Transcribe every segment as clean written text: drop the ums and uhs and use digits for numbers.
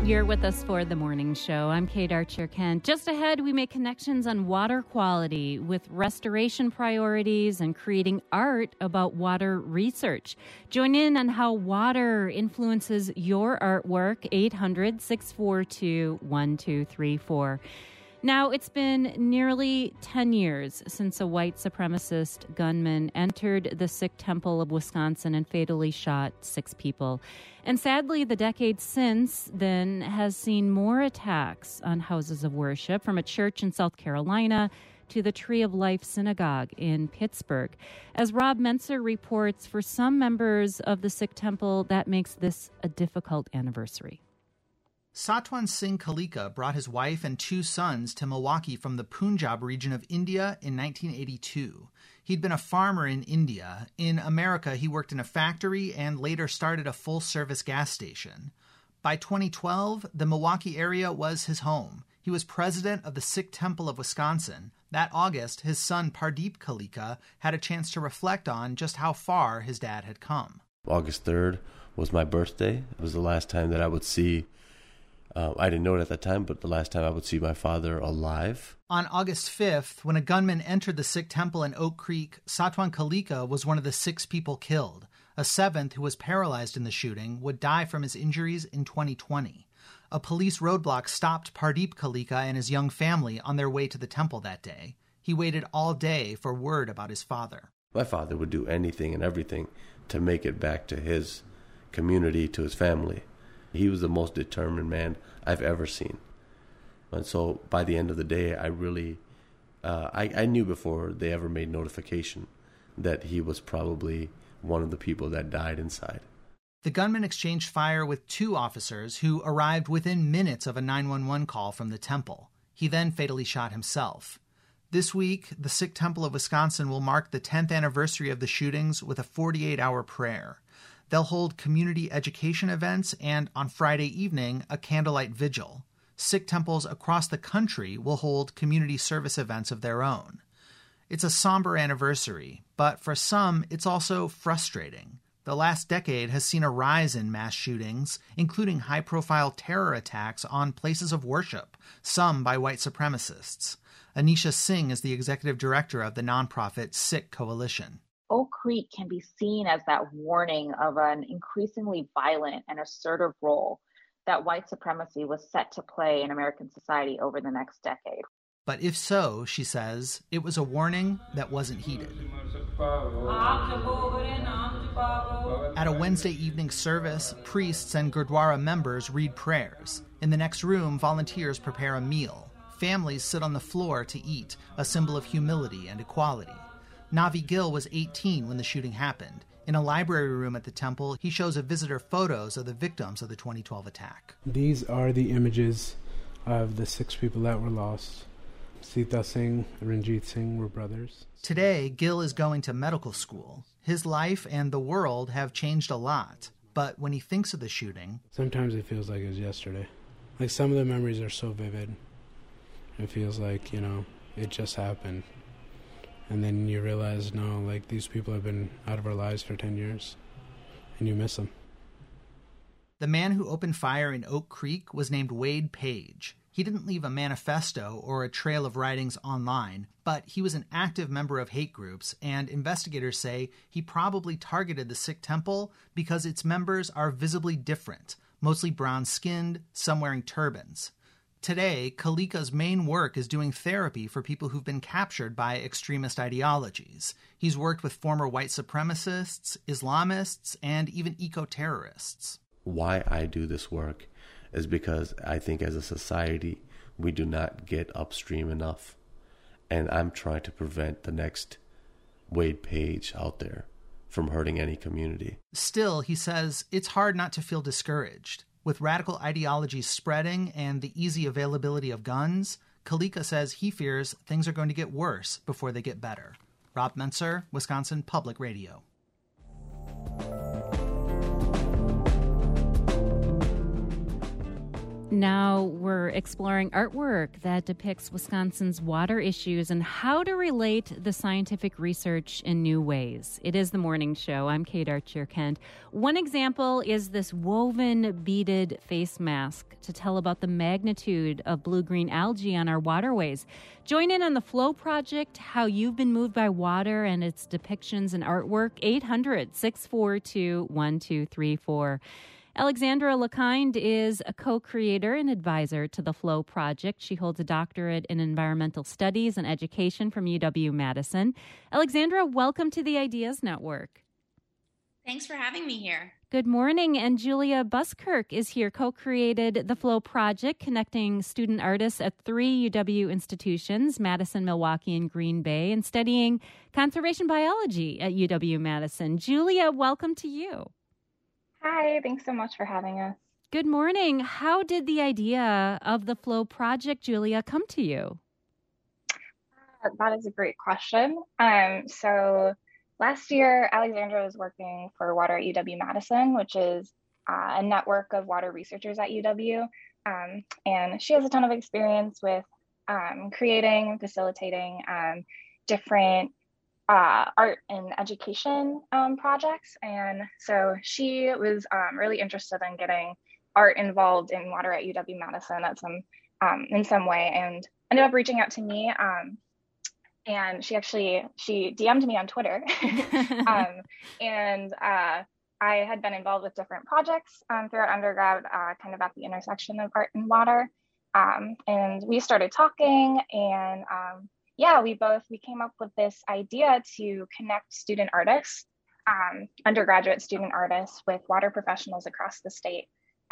You're with us for the morning show. I'm Kate Archer-Kent. Just ahead, we make connections on water quality with restoration priorities and creating art about water research. Join in on how water influences your artwork, 800-642-1234. Now, it's been nearly 10 years since a white supremacist gunman entered the Sikh temple of Wisconsin and fatally shot 6 people. And sadly, the decade since then has seen more attacks on houses of worship, from a church in South Carolina to the Tree of Life Synagogue in Pittsburgh. As Rob Menser reports, for some members of the Sikh temple, that makes this a difficult anniversary. Satwan Singh Kalika brought his wife and 2 sons to Milwaukee from the Punjab region of India in 1982. He'd been a farmer in India. In America, he worked in a factory and later started a full-service gas station. By 2012, the Milwaukee area was his home. He was president of the Sikh Temple of Wisconsin. That August, his son Pardeep Kalika had a chance to reflect on just how far his dad had come. August 3rd was my birthday. It was the last time that I would see I didn't know it at the time, but the last time I would see my father alive. On August 5th, when a gunman entered the Sikh temple in Oak Creek, Satwan Kalika was one of the 6 people killed. A 7th, who was paralyzed in the shooting, would die from his injuries in 2020. A police roadblock stopped Pardeep Kalika and his young family on their way to the temple that day. He waited all day for word about his father. My father would do anything and everything to make it back to his community, to his family. He was the most determined man I've ever seen. And so by the end of the day, I really, I knew before they ever made notification that he was probably one of the people that died inside. The gunman exchanged fire with 2 officers who arrived within minutes of a 911 call from the temple. He then fatally shot himself. This week, the Sikh Temple of Wisconsin will mark the 10th anniversary of the shootings with a 48-hour prayer. They'll hold community education events and, on Friday evening, a candlelight vigil. Sikh temples across the country will hold community service events of their own. It's a somber anniversary, but for some, it's also frustrating. The last decade has seen a rise in mass shootings, including high-profile terror attacks on places of worship, some by white supremacists. Anisha Singh is the executive director of the nonprofit Sikh Coalition. Oak Creek can be seen as that warning of an increasingly violent and assertive role that white supremacy was set to play in American society over the next decade. But if so, she says, it was a warning that wasn't heeded. At a Wednesday evening service, priests and Gurdwara members read prayers. In the next room, volunteers prepare a meal. Families sit on the floor to eat, a symbol of humility and equality. Navi Gill was 18 when the shooting happened. In a library room at the temple, he shows a visitor photos of the victims of the 2012 attack. These are the images of the 6 people that were lost. Sita Singh, Ranjit Singh were brothers. Today, Gill is going to medical school. His life and the world have changed a lot. But when he thinks of the shooting... sometimes it feels like it was yesterday. Like, some of the memories are so vivid. It feels like, it just happened. And then you realize, no, like, these people have been out of our lives for 10 years, and you miss them. The man who opened fire in Oak Creek was named Wade Page. He didn't leave a manifesto or a trail of writings online, but he was an active member of hate groups, and investigators say he probably targeted the Sikh temple because its members are visibly different, mostly brown-skinned, some wearing turbans. Today, Kalika's main work is doing therapy for people who've been captured by extremist ideologies. He's worked with former white supremacists, Islamists, and even eco-terrorists. Why I do this work is because I think as a society, we do not get upstream enough. And I'm trying to prevent the next Wade Page out there from hurting any community. Still, he says, it's hard not to feel discouraged. With radical ideologies spreading and the easy availability of guns, Kalika says he fears things are going to get worse before they get better. Rob Menser, Wisconsin Public Radio. Now we're exploring artwork that depicts Wisconsin's water issues and how to relate the scientific research in new ways. It is The Morning Show. I'm Kate Archer-Kent. One example is this woven beaded face mask to tell about the magnitude of blue-green algae on our waterways. Join in on the Flow Project, how you've been moved by water and its depictions and artwork. 800-642-1234. Alexandra LeKind is a co-creator and advisor to the Flow Project. She holds a doctorate in environmental studies and education from UW-Madison. Alexandra, welcome to the Ideas Network. Thanks for having me here. Good morning. And Julia Buskirk is here, co-created the Flow Project, connecting student artists at 3 UW institutions, Madison, Milwaukee, and Green Bay, and studying conservation biology at UW-Madison. Julia, welcome to you. Hi, thanks so much for having us. Good morning. How did the idea of the Flow Project, Julia, come to you? That is a great question. So last year, Alexandra was working for Water at UW-Madison, which is a network of water researchers at UW. And she has a ton of experience with creating and facilitating different art and education projects. And so she was really interested in getting art involved in water at UW-Madison at in some way, and ended up reaching out to me. And she DM'd me on Twitter. And I had been involved with different projects throughout undergrad, kind of at the intersection of art and water. And we started talking, and we came up with this idea to connect student artists, undergraduate student artists, with water professionals across the state.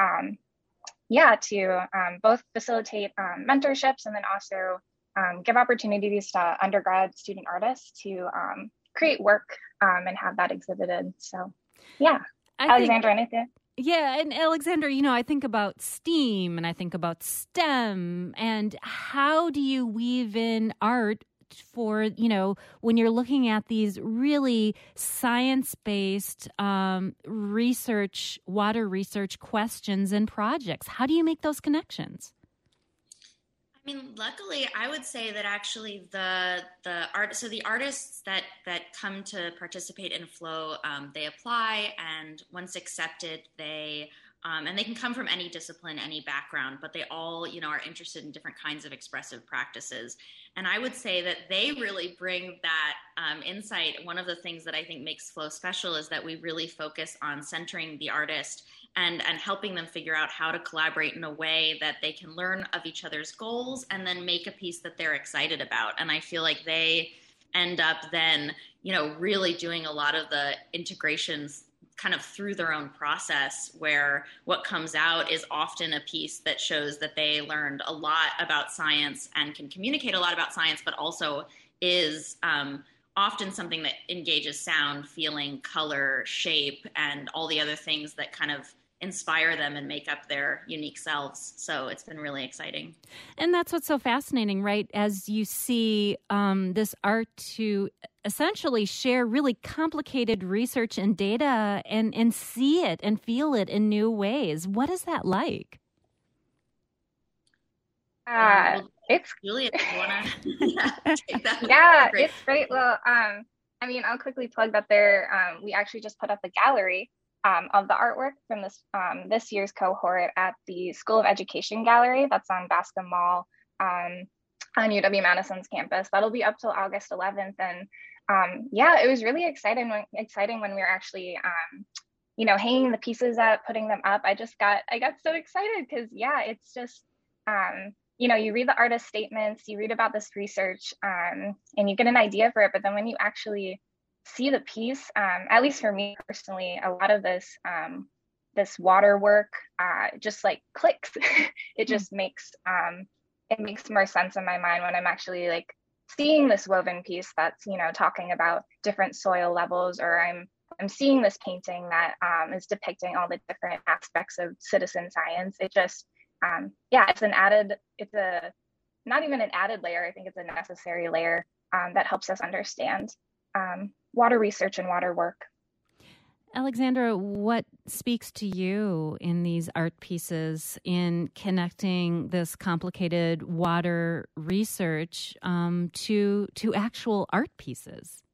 To both facilitate mentorships and then also give opportunities to undergrad student artists to create work and have that exhibited. So, Alexandra, anything? Yeah, and Alexandra, I think about STEAM and I think about STEM, and how do you weave in art for, when you're looking at these really science-based research, water research questions and projects? How do you make those connections? I mean, luckily, I would say that actually the artists that come to participate in Flow, they apply, and once accepted, and they can come from any discipline, any background, but they all, are interested in different kinds of expressive practices. And I would say that they really bring that insight. One of the things that I think makes Flow special is that we really focus on centering the artist and helping them figure out how to collaborate in a way that they can learn of each other's goals and then make a piece that they're excited about. And I feel like they end up then, really doing a lot of the integrations kind of through their own process, where what comes out is often a piece that shows that they learned a lot about science and can communicate a lot about science, but also is often something that engages sound, feeling, color, shape, and all the other things that kind of inspire them and make up their unique selves. So it's been really exciting. And that's what's so fascinating, right? As you see this art to essentially share really complicated research and data and see it and feel it in new ways. What is that like? It's Julia, do you want to take that? Yeah, it's great. Well, I'll quickly plug that we actually just put up a gallery of the artwork from this year's cohort at the School of Education Gallery that's on Bascom Mall on UW-Madison's campus. That'll be up till August 11th. And it was really exciting when we were actually, hanging the pieces up, putting them up. I got so excited because, it's just, you read the artist statements, you read about this research, and you get an idea for it. But then when you actually see the piece, at least for me personally, a lot of this water work just like clicks. It just makes more sense in my mind when I'm actually like seeing this woven piece that's talking about different soil levels, or I'm seeing this painting that is depicting all the different aspects of citizen science. It just it's not even an added layer. I think it's a necessary layer that helps us understand water research and water work. Alexandra, what speaks to you in these art pieces in connecting this complicated water research to actual art pieces?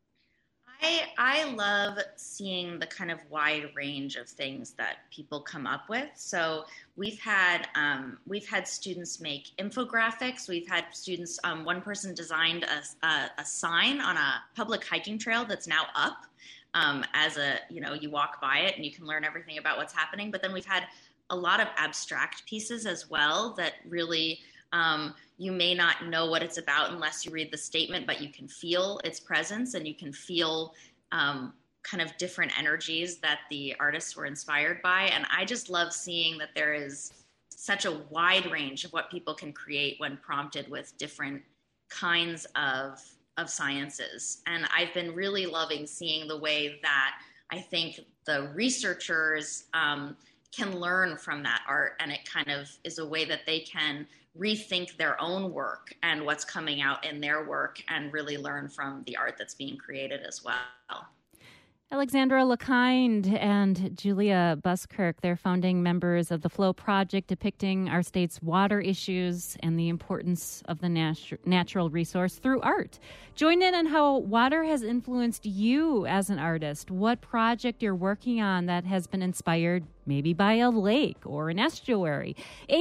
I love seeing the kind of wide range of things that people come up with. So we've had students make infographics. We've had students. One person designed a sign on a public hiking trail that's now up. You walk by it and you can learn everything about what's happening. But then we've had a lot of abstract pieces as well that really you may not know what it's about unless you read the statement, but you can feel its presence and you can feel kind of different energies that the artists were inspired by. And I just love seeing that there is such a wide range of what people can create when prompted with different kinds of sciences. And I've been really loving seeing the way that I think the researchers can learn from that art, and it kind of is a way that they can rethink their own work and what's coming out in their work and really learn from the art that's being created as well. Alexandra LeKind and Julia Buskirk, they're founding members of the Flow Project, depicting our state's water issues and the importance of the natural resource through art. Join in on how water has influenced you as an artist, what project you're working on that has been inspired maybe by a lake or an estuary.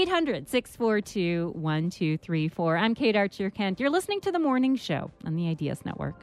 800-642-1234. I'm Kate Archer-Kent. You're listening to The Morning Show on the Ideas Network.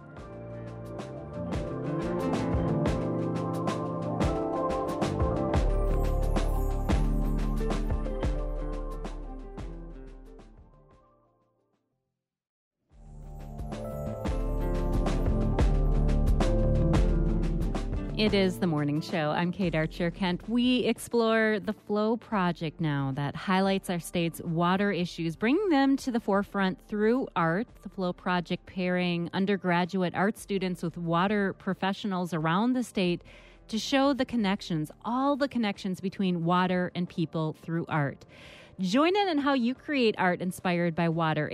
It is The Morning Show. I'm Kate Archer-Kent. We explore the Flow Project now that highlights our state's water issues, bringing them to the forefront through art. The Flow Project pairing undergraduate art students with water professionals around the state to show the connections, all the connections between water and people through art. Join in on how you create art inspired by water.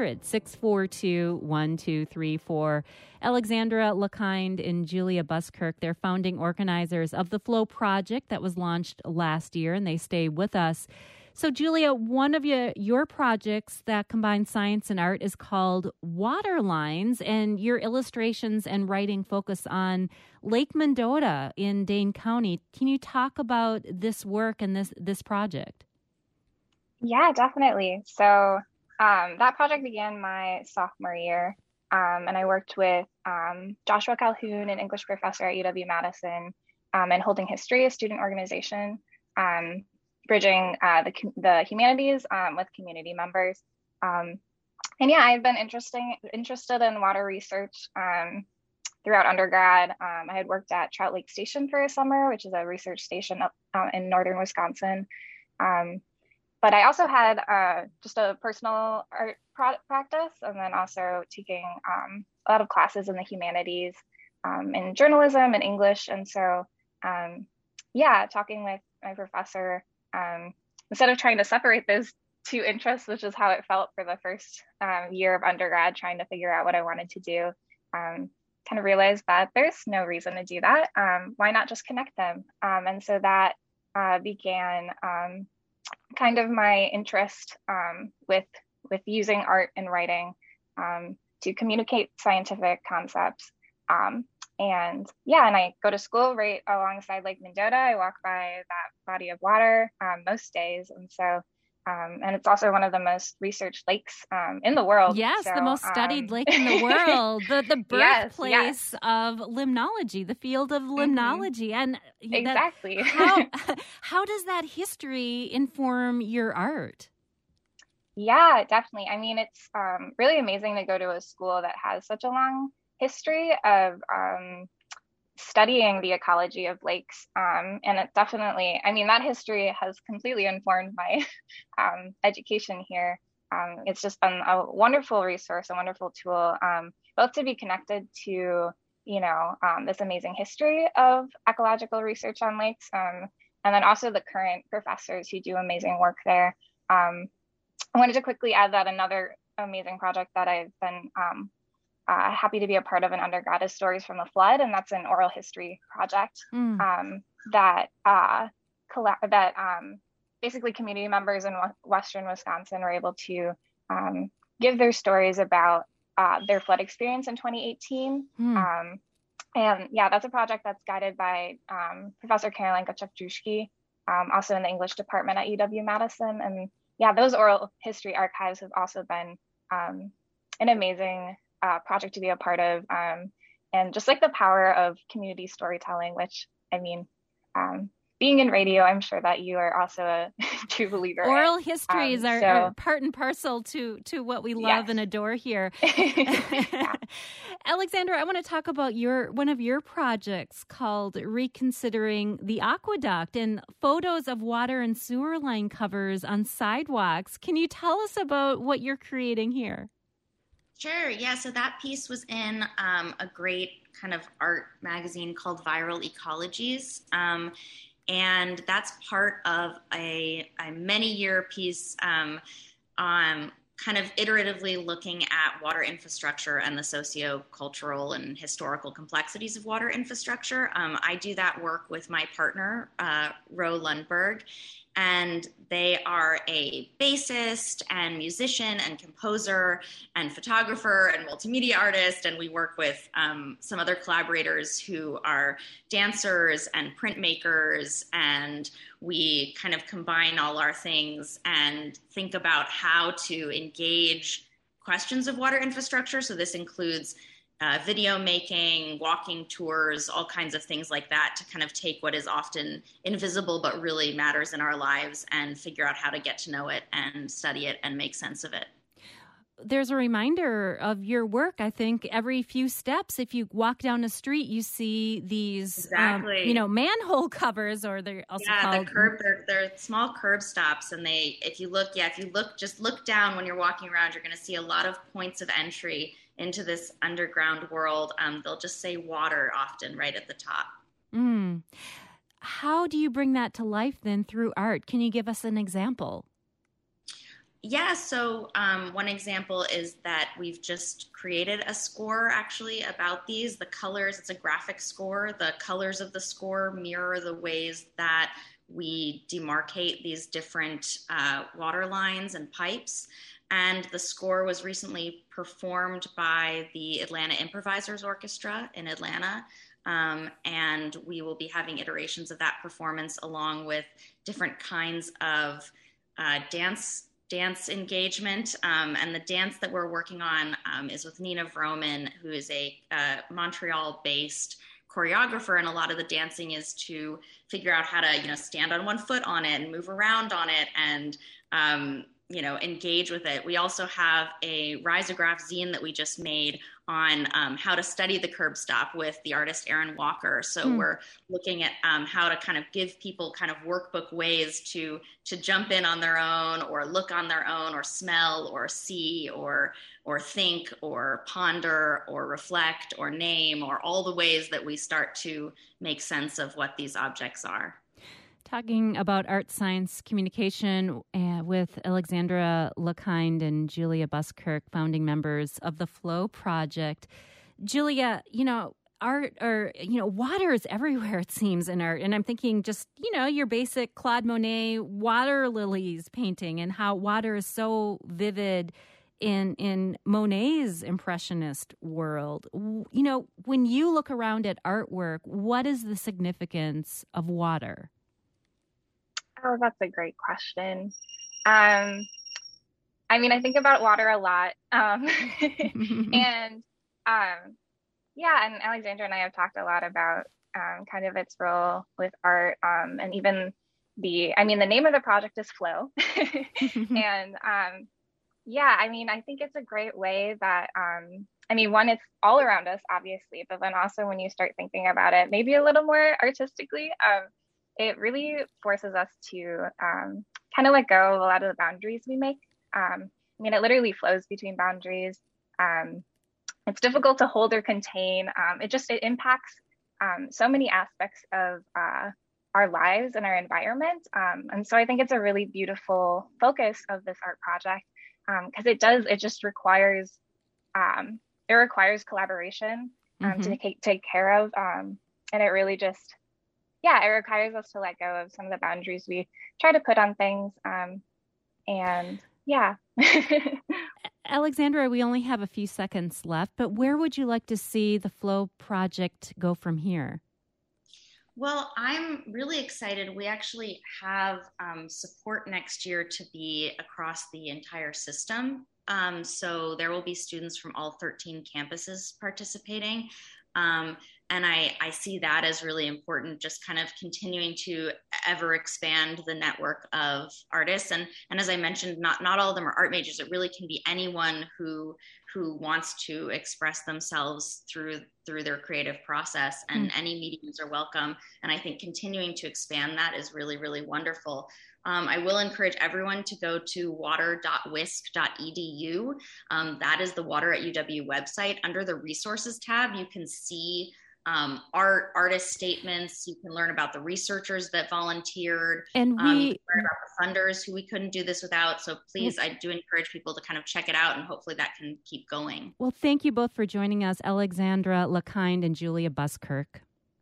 800-642-1234. Alexandra LeKind and Julia Buskirk, they're founding organizers of the Flow Project that was launched last year, and they stay with us. So, Julia, one of your projects that combine science and art is called Water Lines, and your illustrations and writing focus on Lake Mendota in Dane County. Can you talk about this work and this project? Yeah, definitely. So that project began my sophomore year, and I worked with Joshua Calhoun, an English professor at UW-Madison, and Holding History, a student organization, bridging the humanities with community members. And yeah, I've been interested in water research throughout undergrad. I had worked at Trout Lake Station for a summer, which is a research station up in northern Wisconsin. But I also had just a personal art practice, and then also taking a lot of classes in the humanities, in journalism and English. And so, talking with my professor, instead of trying to separate those two interests, which is how it felt for the first year of undergrad, trying to figure out what I wanted to do, kind of realized that there's no reason to do that. Why not just connect them? And so that began kind of my interest with using art and writing to communicate scientific concepts. And I go to school right alongside Lake Mendota. I walk by that body of water most days. And so, and it's also one of the most researched lakes in the world. Yes, so, the most studied lake in the world, the birthplace of limnology, the field of limnology. And exactly. How does that history inform your art? Yeah, definitely. I mean, it's really amazing to go to a school that has such a long history of studying the ecology of lakes. And it definitely, I mean, that history has completely informed my education here. It's just been a wonderful resource, a wonderful tool, both to be connected to, this amazing history of ecological research on lakes, and then also the current professors who do amazing work there. I wanted to quickly add that another amazing project that I've been happy to be a part of an undergrad is Stories from the Flood, and that's an oral history project that basically community members in Western Wisconsin were able to give their stories about their flood experience in 2018. And yeah, that's a project that's guided by Professor Caroline Gotchuk-Druschke, also in the English department at UW-Madison. And yeah, those oral history archives have also been an amazing project to be a part of. And just like the power of community storytelling, which, I mean, being in radio, I'm sure that you are also a true believer. Oral histories are part and parcel to what we love and adore here. Alexandra, I want to talk about one of your projects called Reconsidering the Aqueduct, and photos of water and sewer line covers on sidewalks. Can you tell us about what you're creating here? Sure. Yeah. So that piece was in a great kind of art magazine called Viral Ecologies. And that's part of a many-year piece on kind of iteratively looking at water infrastructure and the socio-cultural and historical complexities of water infrastructure. I do that work with my partner, Ro Lundberg, and they are a bassist and musician and composer and photographer and multimedia artist. And we work with some other collaborators who are dancers and printmakers. And we kind of combine all our things and think about how to engage questions of water infrastructure. So this includes video making, walking tours, all kinds of things like that to kind of take what is often invisible but really matters in our lives and figure out how to get to know it and study it and make sense of it. There's a reminder of your work, I think, every few steps. If you walk down a street, you see these, manhole covers, or they're also called... the curb. They're small curb stops, and if you look down when you're walking around, you're going to see a lot of points of entry into this underground world. They'll just say water often right at the top. How do you bring that to life then through art? Can you give us an example? Yeah, so one example is that we've just created a score actually about these. The colors, it's a graphic score. The colors of the score mirror the ways that we demarcate these different water lines and pipes. And the score was recently performed by the Atlanta Improvisers Orchestra in Atlanta. And we will be having iterations of that performance along with different kinds of dance engagement. And the dance that we're working on is with Nina Vroman, who is a Montreal-based choreographer. And a lot of the dancing is to figure out how to, stand on one foot on it and move around on it and, engage with it. We also have a risograph zine that we just made on how to study the curb stop with the artist Aaron Walker. So we're looking at how to kind of give people kind of workbook ways to jump in on their own, or look on their own, or smell, or see, or think, or ponder, or reflect, or name, or all the ways that we start to make sense of what these objects are. Talking about art, science, communication with Alexandra LeKind and Julia Buskirk, founding members of the Flow Project. Julia, art water is everywhere, it seems, in art. And I'm thinking just, your basic Claude Monet water lilies painting and how water is so vivid in Monet's Impressionist world. When you look around at artwork, what is the significance of water? Oh, that's a great question. I think about water a lot. And Alexandra and I have talked a lot about kind of its role with art. And even the name of the project is Flow. And I think it's a great way that, one, it's all around us, obviously, but then also when you start thinking about it, maybe a little more artistically, it really forces us to kind of let go of a lot of the boundaries we make. It literally flows between boundaries. It's difficult to hold or contain. It impacts so many aspects of our lives and our environment. And so I think it's a really beautiful focus of this art project because it just requires it requires collaboration to take care of. And it really just, it requires us to let go of some of the boundaries we try to put on things. And yeah. Alexandra, we only have a few seconds left, but where would you like to see the Flow project go from here? Well, I'm really excited. We actually have support next year to be across the entire system. So there will be students from all 13 campuses participating. And I see that as really important, just kind of continuing to ever expand the network of artists. And as I mentioned, not all of them are art majors. It really can be anyone who wants to express themselves through their creative process, and any mediums are welcome. And I think continuing to expand that is really, really wonderful. I will encourage everyone to go to water.wisc.edu. That is the Water at UW website. Under the resources tab, you can see artist statements. You can learn about the researchers that volunteered, and you can learn about the funders who we couldn't do this without. So please, I do encourage people to kind of check it out, and hopefully that can keep going. Well, thank you both for joining us, Alexandra LeKind and Julia Buskirk.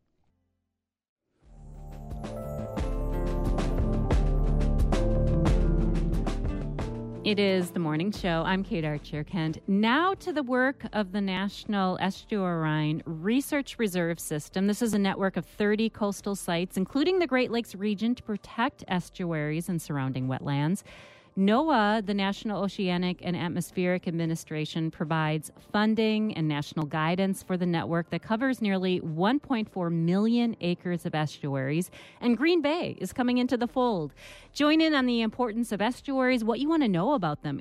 It is The Morning Show. I'm Kate Archer-Kent. Now to the work of the National Estuarine Research Reserve System. This is a network of 30 coastal sites, including the Great Lakes region, to protect estuaries and surrounding wetlands. NOAA, the National Oceanic and Atmospheric Administration, provides funding and national guidance for the network that covers nearly 1.4 million acres of estuaries, and Green Bay is coming into the fold. Join in on the importance of estuaries, what you want to know about them.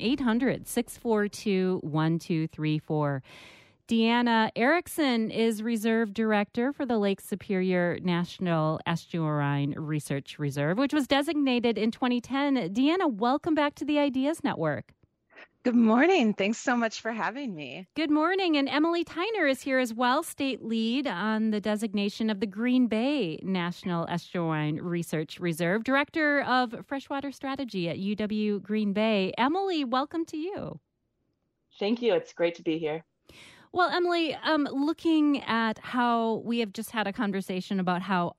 800-642-1234. Deanna Erickson is Reserve Director for the Lake Superior National Estuarine Research Reserve, which was designated in 2010. Deanna, welcome back to the Ideas Network. Good morning. Thanks so much for having me. Good morning. And Emily Tyner is here as well, state lead on the designation of the Green Bay National Estuarine Research Reserve, Director of Freshwater Strategy at UW Green Bay. Emily, welcome to you. Thank you. It's great to be here. Well, Emily, looking at how we have just had a conversation about how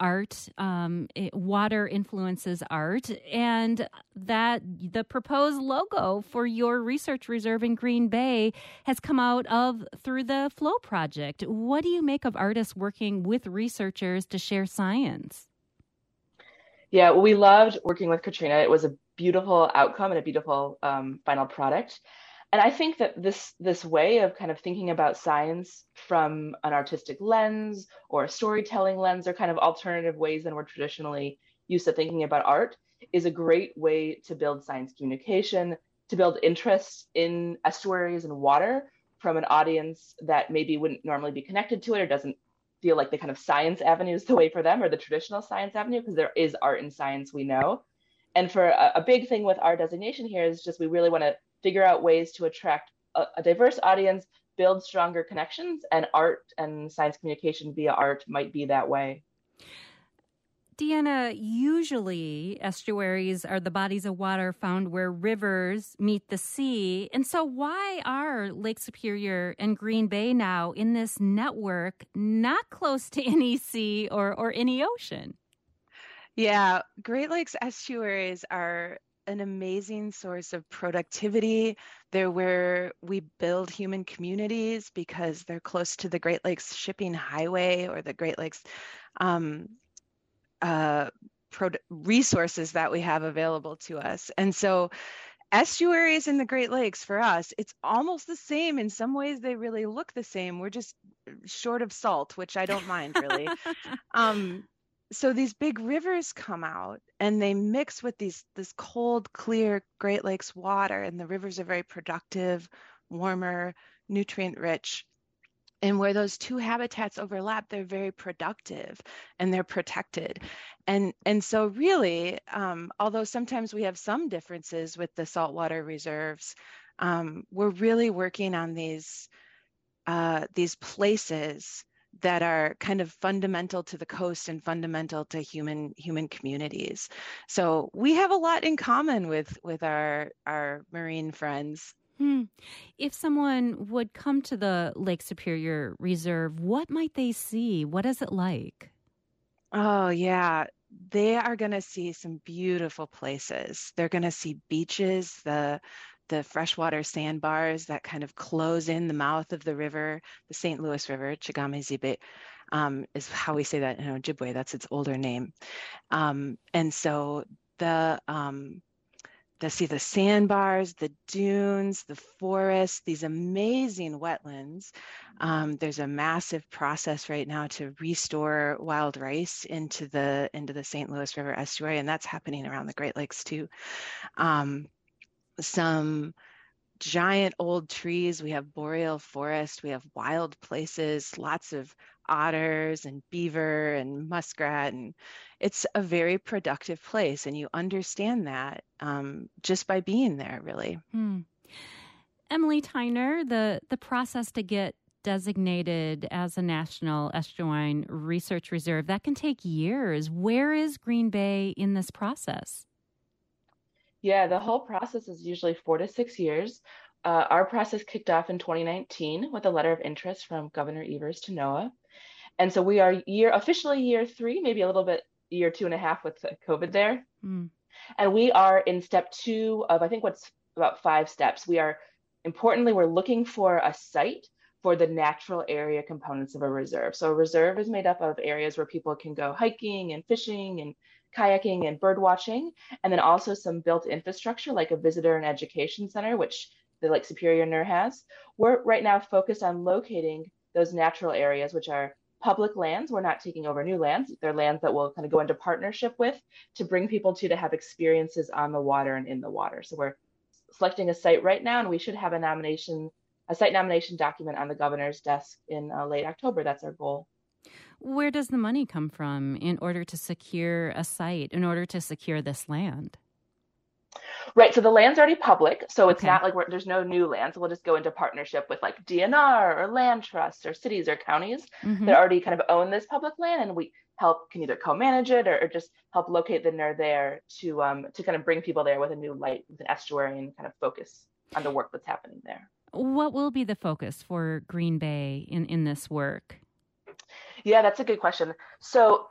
water influences art, and that the proposed logo for your research reserve in Green Bay has come out through the Flow project. What do you make of artists working with researchers to share science? Yeah, well, we loved working with Katrina. It was a beautiful outcome and a beautiful final product. And I think that this way of kind of thinking about science from an artistic lens or a storytelling lens, or kind of alternative ways than we're traditionally used to thinking about art, is a great way to build science communication, to build interest in estuaries and water from an audience that maybe wouldn't normally be connected to it, or doesn't feel like the kind of science avenue is the way for them, or the traditional science avenue, because there is art and science, we know. And for a big thing with our designation here is just we really want to figure out ways to attract a diverse audience, build stronger connections, and art and science communication via art might be that way. Deanna, usually estuaries are the bodies of water found where rivers meet the sea. And so why are Lake Superior and Green Bay now in this network not close to any sea or any ocean? Yeah, Great Lakes estuaries are an amazing source of productivity. They're where we build human communities because they're close to the Great Lakes shipping highway, or the Great Lakes resources that we have available to us. And so estuaries in the Great Lakes, for us, it's almost the same. In some ways, they really look the same. We're just short of salt, which I don't mind, really. So these big rivers come out and they mix with this cold, clear Great Lakes water, and the rivers are very productive, warmer, nutrient rich. And where those two habitats overlap, they're very productive and they're protected. And so really, although sometimes we have some differences with the saltwater reserves, we're really working on these places that are kind of fundamental to the coast and fundamental to human communities. So we have a lot in common with our marine friends. If someone would come to the Lake Superior Reserve, what might they see? What is it like? Oh, yeah. They are going to see some beautiful places. They're going to see beaches, the freshwater sandbars that kind of close in the mouth of the river, the St. Louis River, Chagame-Zibe, is how we say that in Ojibwe. That's its older name. And so they'll see the sandbars, the dunes, the forests, these amazing wetlands. There's a massive process right now to restore wild rice into the St. Louis River estuary, and that's happening around the Great Lakes too. Some giant old trees. We have boreal forest. We have wild places, lots of otters and beaver and muskrat, and it's a very productive place. And you understand that just by being there, really. Emily Tyner, the process to get designated as a National Estuarine Research Reserve, that can take years. Where is Green Bay in this process? Yeah, the whole process is usually 4 to 6 years. Our process kicked off in 2019 with a letter of interest from Governor Evers to NOAA. And so we are officially year 3, maybe a little bit year 2.5 with COVID there. And we are in step 2 of, I think, what's about 5 steps. Importantly, we're looking for a site for the natural area components of a reserve. So a reserve is made up of areas where people can go hiking and fishing and kayaking and bird watching, and then also some built infrastructure like a visitor and education center, which the Lake Superior NER has. We're right now focused on locating those natural areas, which are public lands. We're not taking over new lands. They're lands that we'll kind of go into partnership with to bring people to have experiences on the water and in the water. So we're selecting a site right now, and we should have a site nomination document on the governor's desk in late October. That's our goal. Where does the money come from in order to secure a site, in order to secure this land? Right. So the land's already public. So it's not like there's no new land. So we'll just go into partnership with like DNR or land trusts or cities or counties that already kind of own this public land. And we can either co-manage it or just help locate the NER there to kind of bring people there with a new light, with an estuarine kind of focus on the work that's happening there. What will be the focus for Green Bay in this work? Yeah, that's a good question. So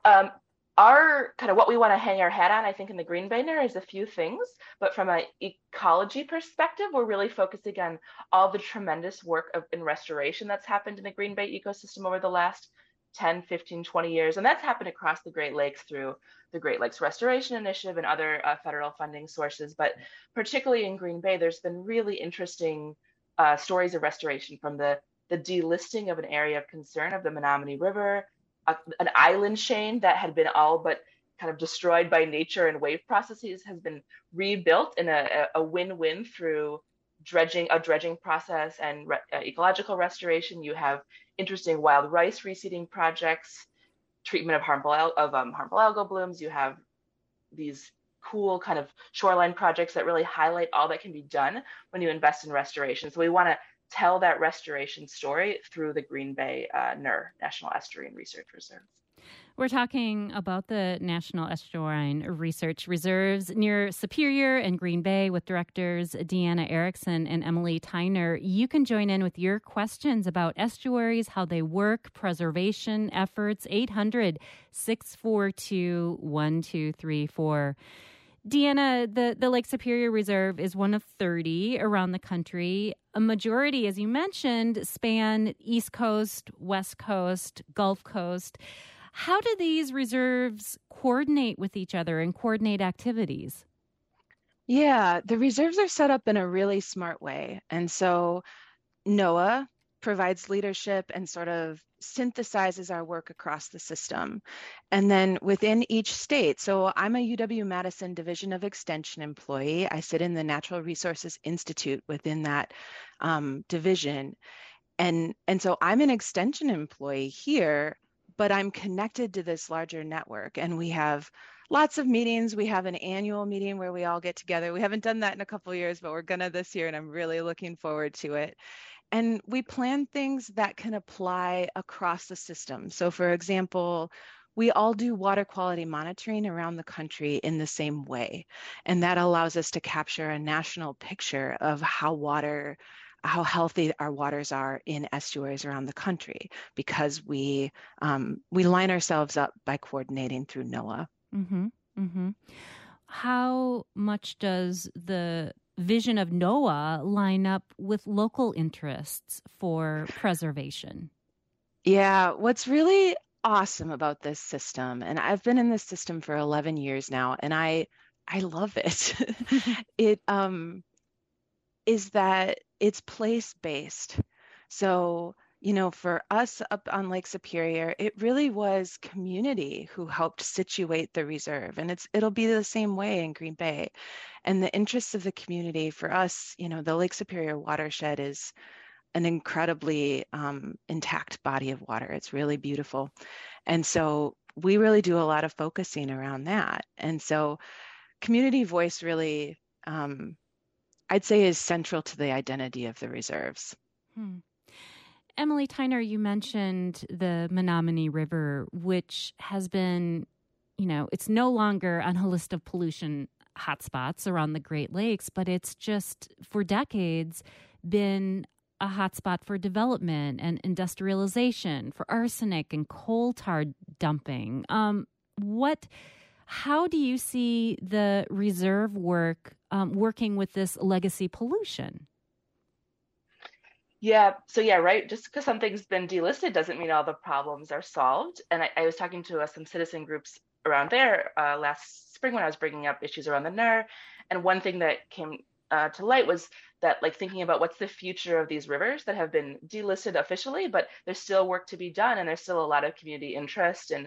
our kind of what we want to hang our hat on, I think, in the Green Bay NER is a few things. But from an ecology perspective, we're really focusing on all the tremendous work in restoration that's happened in the Green Bay ecosystem over the last 10, 15, 20 years. And that's happened across the Great Lakes through the Great Lakes Restoration Initiative and other federal funding sources. But particularly in Green Bay, there's been really interesting stories of restoration, from the delisting of an area of concern of the Menominee River, an island chain that had been all but kind of destroyed by nature and wave processes has been rebuilt in a win-win through a dredging process and ecological restoration. You have interesting wild rice reseeding projects, treatment of harmful algal blooms. You have these cool kind of shoreline projects that really highlight all that can be done when you invest in restoration. So we want to tell that restoration story through the Green Bay NER, National Estuarine Research Reserve. We're talking about the National Estuarine Research Reserves near Superior and Green Bay with directors Deanna Erickson and Emily Tyner. You can join in with your questions about estuaries, how they work, preservation efforts, 800-642-1234. Deanna, the Lake Superior Reserve is one of 30 around the country. A majority, as you mentioned, span East Coast, West Coast, Gulf Coast. How do these reserves coordinate with each other and coordinate activities? Yeah, the reserves are set up in a really smart way. And so NOAA provides leadership and sort of synthesizes our work across the system. And then within each state, so I'm a UW-Madison Division of Extension employee. I sit in the Natural Resources Institute within that division. And so I'm an extension employee here, but I'm connected to this larger network. And we have lots of meetings. We have an annual meeting where we all get together. We haven't done that in a couple of years, but we're gonna this year, and I'm really looking forward to it. And we plan things that can apply across the system. So for example, we all do water quality monitoring around the country in the same way. And that allows us to capture a national picture of how healthy our waters are in estuaries around the country, because we line ourselves up by coordinating through NOAA. Mm-hmm. Mm-hmm. How much does the vision of NOAA line up with local interests for preservation? Yeah, what's really awesome about this system, and I've been in this system for 11 years now, and I love it. It is that it's place-based. So, for us up on Lake Superior, it really was community who helped situate the reserve, and it'll be the same way in Green Bay. And the interests of the community for us, the Lake Superior watershed is an incredibly intact body of water. It's really beautiful. And so we really do a lot of focusing around that. And so community voice really, I'd say, is central to the identity of the reserves. Emily Tyner, you mentioned the Menominee River, which has been, it's no longer on a list of pollution hotspots around the Great Lakes, but it's just for decades been a hotspot for development and industrialization, for arsenic and coal tar dumping. How do you see the reserve working with this legacy pollution? Yeah. So right. Just because something's been delisted doesn't mean all the problems are solved. And I was talking to some citizen groups around there last spring when I was bringing up issues around the NER. And one thing that came to light was that, thinking about what's the future of these rivers that have been delisted officially, but there's still work to be done, and there's still a lot of community interest in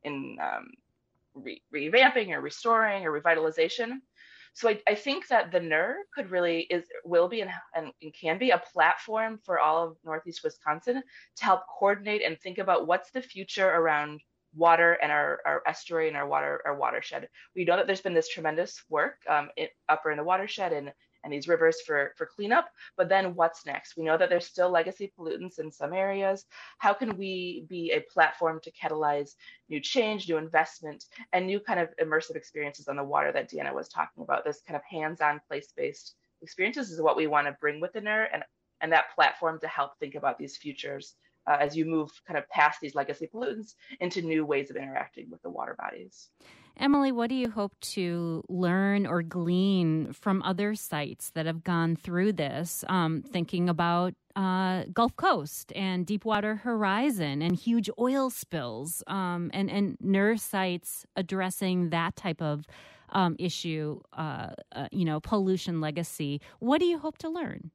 revamping or restoring or revitalization. So I think that the NER will be and can be a platform for all of Northeast Wisconsin to help coordinate and think about what's the future around water and our estuary and our watershed. We know that there's been this tremendous work upper in the watershed and these rivers for cleanup, but then what's next? We know that there's still legacy pollutants in some areas. How can we be a platform to catalyze new change, new investment, and new kind of immersive experiences on the water that Deanna was talking about? This kind of hands-on, place-based experiences is what we want to bring with the NER and that platform to help think about these futures as you move kind of past these legacy pollutants into new ways of interacting with the water bodies. Emily, what do you hope to learn or glean from other sites that have gone through this, thinking about Gulf Coast and Deepwater Horizon and huge oil spills and NER sites addressing that type of issue, pollution legacy? What do you hope to learn?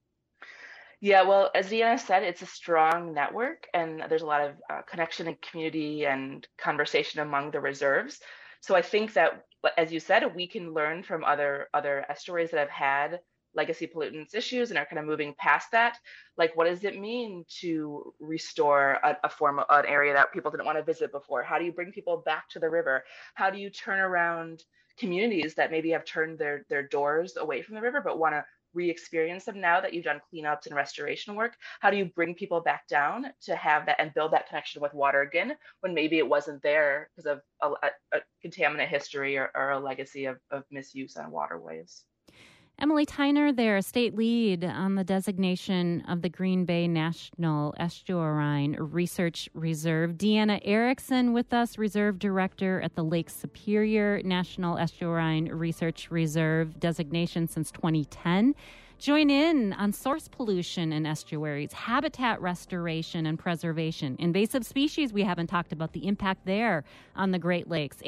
Yeah, well, as Deanna said, it's a strong network, and there's a lot of connection and community and conversation among the reserves. So I think that, as you said, we can learn from other estuaries that have had legacy pollutants issues and are kind of moving past that. What does it mean to restore an area that people didn't want to visit before? How do you bring people back to the river? How do you turn around communities that maybe have turned their doors away from the river but want to re-experience them now that you've done cleanups and restoration work? How do you bring people back down to have that and build that connection with water again when maybe it wasn't there because of a contaminant history or a legacy of misuse on waterways? Emily Tyner there, state lead on the designation of the Green Bay National Estuarine Research Reserve. Deanna Erickson with us, Reserve Director at the Lake Superior National Estuarine Research Reserve, designation since 2010. Join in on source pollution in estuaries, habitat restoration and preservation, invasive species. We haven't talked about the impact there on the Great Lakes.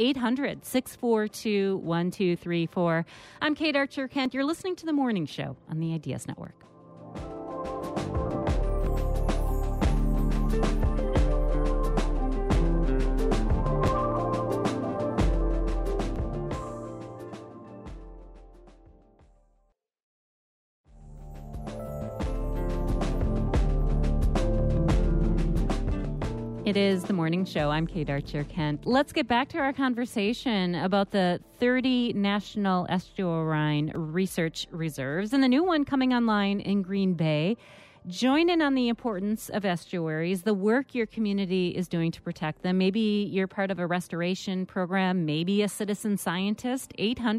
800-642-1234. I'm Kate Archer-Kent. You're listening to The Morning Show on the Ideas Network. It is The Morning Show. I'm Kate Archer-Kent. Let's get back to our conversation about the 30 National Estuarine Research Reserves and the new one coming online in Green Bay. Join in on the importance of estuaries, the work your community is doing to protect them. Maybe you're part of a restoration program, maybe a citizen scientist.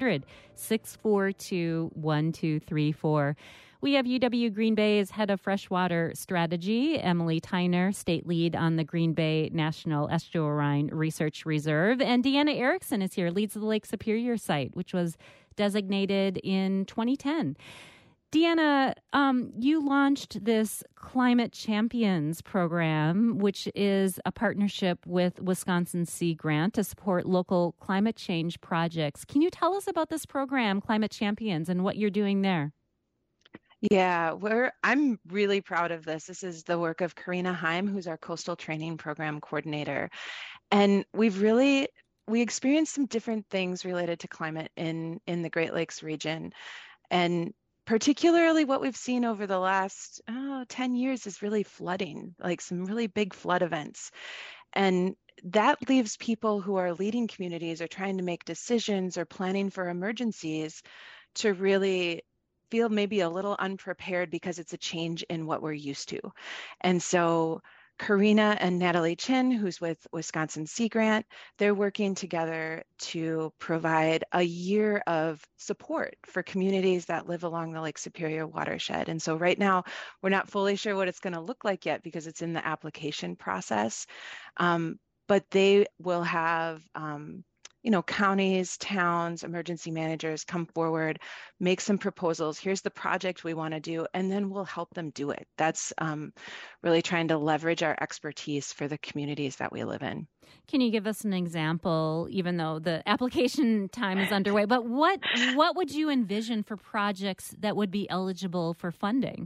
800-642-1234. We have UW Green Bay's head of freshwater strategy, Emily Tyner, state lead on the Green Bay National Estuarine Research Reserve. And Deanna Erickson is here, leads the Lake Superior site, which was designated in 2010. Deanna, you launched this Climate Champions program, which is a partnership with Wisconsin Sea Grant to support local climate change projects. Can you tell us about this program, Climate Champions, and what you're doing there? Yeah, I'm really proud of this. This is the work of Karina Heim, who's our coastal training program coordinator. And we experienced some different things related to climate in the Great Lakes region. And particularly what we've seen over the last 10 years is really flooding, like some really big flood events. And that leaves people who are leading communities or trying to make decisions or planning for emergencies to really feel maybe a little unprepared because it's a change in what we're used to. And so Karina and Natalie Chin, who's with Wisconsin Sea Grant, they're working together to provide a year of support for communities that live along the Lake Superior watershed. And so right now, we're not fully sure what it's going to look like yet because it's in the application process. But they will have counties, towns, emergency managers come forward, make some proposals. Here's the project we want to do, and then we'll help them do it. That's really trying to leverage our expertise for the communities that we live in. Can you give us an example, even though the application time is underway, but what would you envision for projects that would be eligible for funding?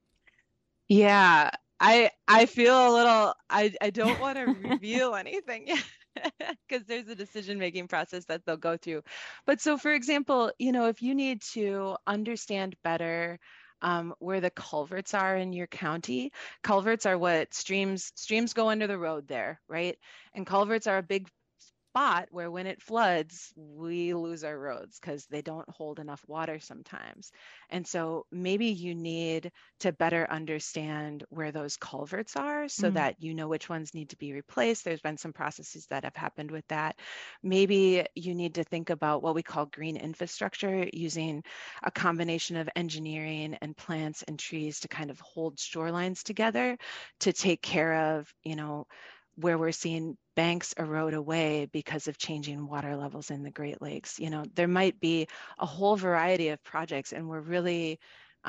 Yeah, I feel a little, I don't want to reveal anything yet. Because there's a decision-making process that they'll go through. But so, for example, if you need to understand better where the culverts are in your county, culverts are what streams go under the road there, right? And culverts are a big spot where when it floods, we lose our roads because they don't hold enough water sometimes. And so maybe you need to better understand where those culverts are so that you know which ones need to be replaced. There's been some processes that have happened with that. Maybe you need to think about what we call green infrastructure, using a combination of engineering and plants and trees to kind of hold shorelines together to take care of, where we're seeing banks erode away because of changing water levels in the Great Lakes. There might be a whole variety of projects, and we're really,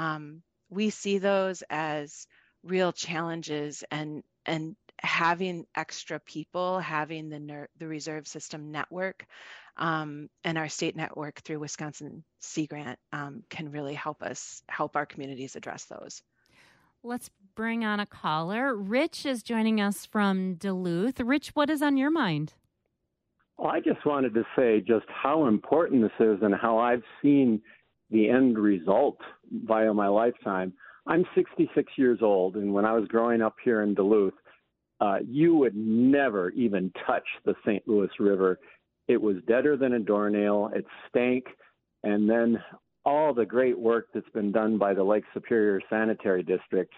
we see those as real challenges, and having extra people, having the reserve system network and our state network through Wisconsin Sea Grant can really help our communities address those. Let's bring on a caller. Rich is joining us from Duluth. Rich, what is on your mind? Well, I just wanted to say just how important this is and how I've seen the end result via my lifetime. I'm 66 years old, and when I was growing up here in Duluth, you would never even touch the St. Louis River. It was deader than a doornail. It stank. And then all the great work that's been done by the Lake Superior Sanitary District.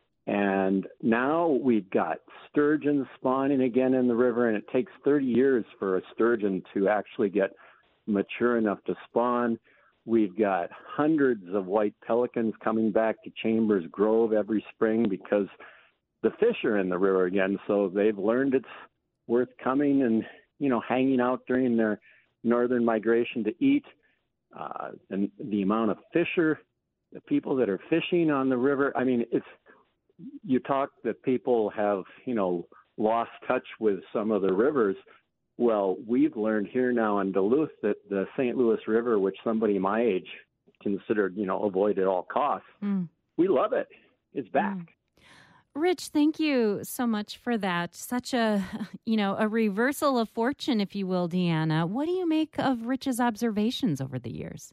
And now we've got sturgeon spawning again in the river, and it takes 30 years for a sturgeon to actually get mature enough to spawn. We've got hundreds of white pelicans coming back to Chambers Grove every spring because the fish are in the river again. So they've learned it's worth coming and, hanging out during their northern migration to eat. And the amount of the people that are fishing on the river. I mean, you talk that people have, lost touch with some of the rivers. Well, we've learned here now in Duluth that the St. Louis River, which somebody my age considered, avoid at all costs, we love it. It's back. Rich, thank you so much for that. Such a reversal of fortune, if you will, Deanna. What do you make of Rich's observations over the years?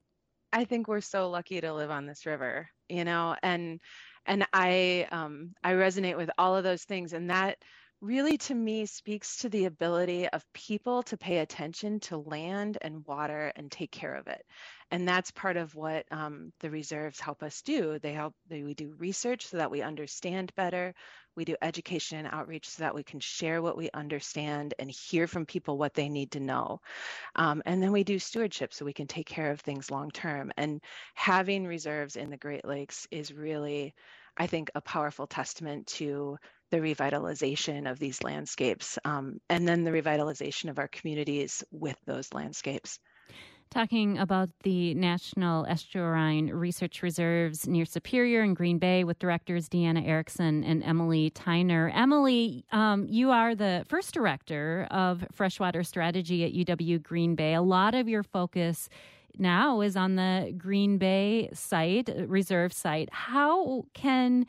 I think we're so lucky to live on this river, and I resonate with all of those things. And that really, to me, speaks to the ability of people to pay attention to land and water and take care of it. And that's part of what the reserves help us do. We do research so that we understand better. We do education and outreach so that we can share what we understand and hear from people what they need to know. And then we do stewardship so we can take care of things long term. And having reserves in the Great Lakes is really, I think, a powerful testament to the revitalization of these landscapes, and then the revitalization of our communities with those landscapes. Talking about the National Estuarine Research Reserves near Superior and Green Bay with directors Deanna Erickson and Emily Tyner. Emily, you are the first director of freshwater strategy at UW Green Bay. A lot of your focus now is on the Green Bay site, reserve site. How can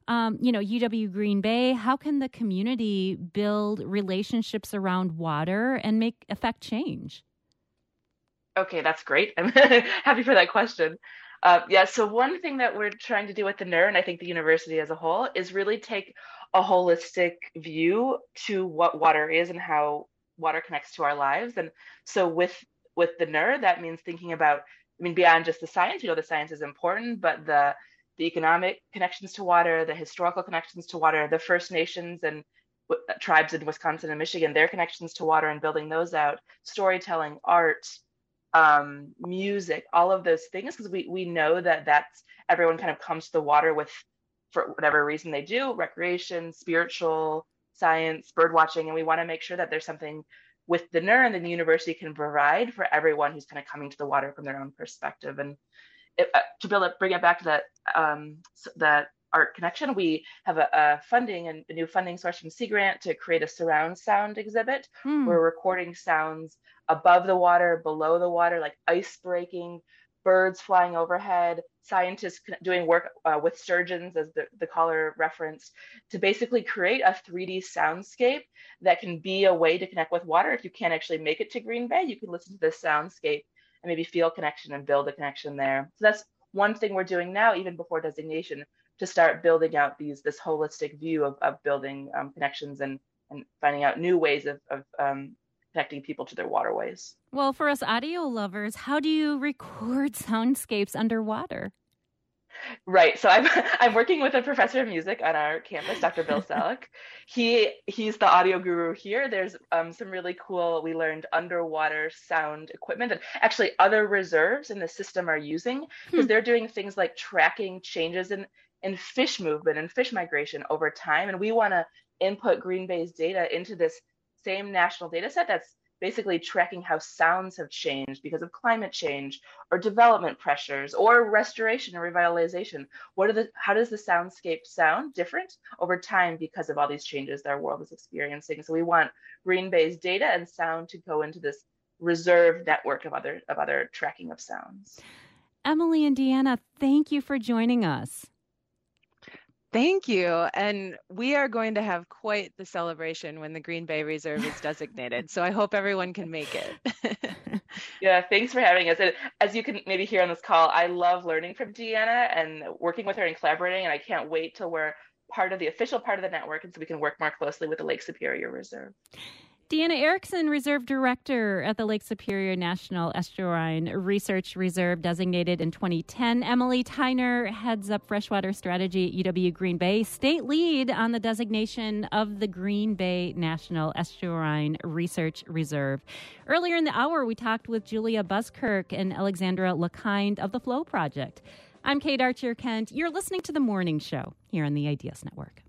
UW Green Bay, how can the community build relationships around water and affect change? Okay, that's great. I'm happy for that question. So one thing that we're trying to do with the NER, and I think the university as a whole, is really take a holistic view to what water is and how water connects to our lives. And so with the NER, that means thinking about, beyond just the science, the science is important, but the economic connections to water, the historical connections to water, the First Nations and tribes in Wisconsin and Michigan, their connections to water and building those out, storytelling, art, music, all of those things, because we know that's everyone kind of comes to the water for whatever reason they do, recreation, spiritual, science, bird watching, and we want to make sure that there's something with the NER and the university can provide for everyone who's kind of coming to the water from their own perspective. And bring it back to that art connection, we have a new funding source from Sea Grant to create a surround sound exhibit. We're recording sounds above the water, below the water, like ice breaking, birds flying overhead, scientists doing work with sturgeons, as the caller referenced, to basically create a 3D soundscape that can be a way to connect with water. If you can't actually make it to Green Bay, you can listen to this soundscape and maybe feel connection and build a connection there. So that's one thing we're doing now, even before designation, to start building out this holistic view of building connections and finding out new ways of connecting people to their waterways. Well, for us audio lovers, how do you record soundscapes underwater? Right. So I'm working with a professor of music on our campus, Dr. Bill Selleck. He's the audio guru here. There's some really cool, we learned, underwater sound equipment that actually other reserves in the system are using, because they're doing things like tracking changes in fish movement and fish migration over time. And we want to input Green Bay's data into this same national data set that's basically tracking how sounds have changed because of climate change or development pressures or restoration and revitalization. How does the soundscape sound different over time because of all these changes that our world is experiencing? So we want Green Bay's data and sound to go into this reserve network of other tracking of sounds. Emily and Deanna, thank you for joining us. Thank you. And we are going to have quite the celebration when the Green Bay Reserve is designated. So I hope everyone can make it. Yeah, thanks for having us. And as you can maybe hear on this call, I love learning from Deanna and working with her and collaborating. And I can't wait till we're the official part of the network, and so we can work more closely with the Lake Superior Reserve. Deanna Erickson, Reserve Director at the Lake Superior National Estuarine Research Reserve, designated in 2010. Emily Tyner heads up freshwater strategy at UW Green Bay, state lead on the designation of the Green Bay National Estuarine Research Reserve. Earlier in the hour, we talked with Julia Buskirk and Alexandra LeKind of the Flow Project. I'm Kate Archer-Kent. You're listening to The Morning Show here on the IDS Network.